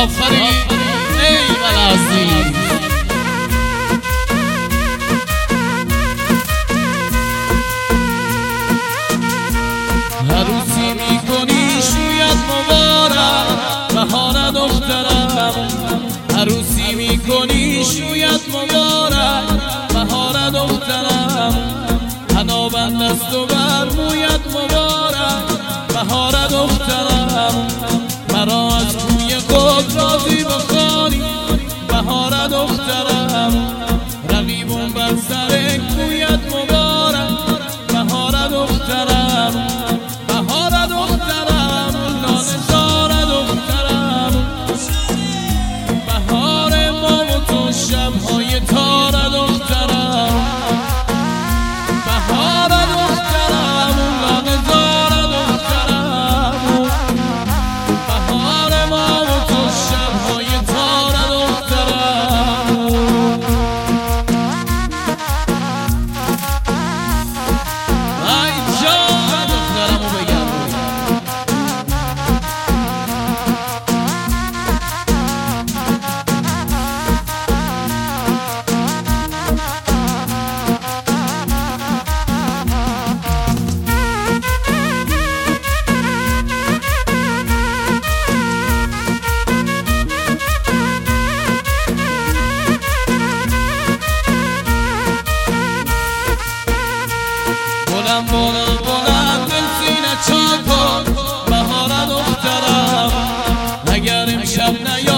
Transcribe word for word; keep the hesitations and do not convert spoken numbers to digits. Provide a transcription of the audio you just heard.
آفرین ایول عزیز. عروسی میکنی شویت مبارک بهار دخترم، عروسی میکنی شویت مبارک بهار دخترم، حنابند است و بر مویت مبارک بهار دخترم، مرا از کوی خود راضی بخوانی بهار دخترم، رقیبم بر سر کویت مبارک بهار دخترم، بهار دخترم لاله زار دخترم، بهار ما و تو شب‌های تار دخترم، بهار دخترم لاله زار دخترم، بهار ما و تو شب‌های تار دخترم. ای جان دخترمو بگم بلند بلند بلند دل سینه چاک کن بهار دخترم، اگر امشب نیا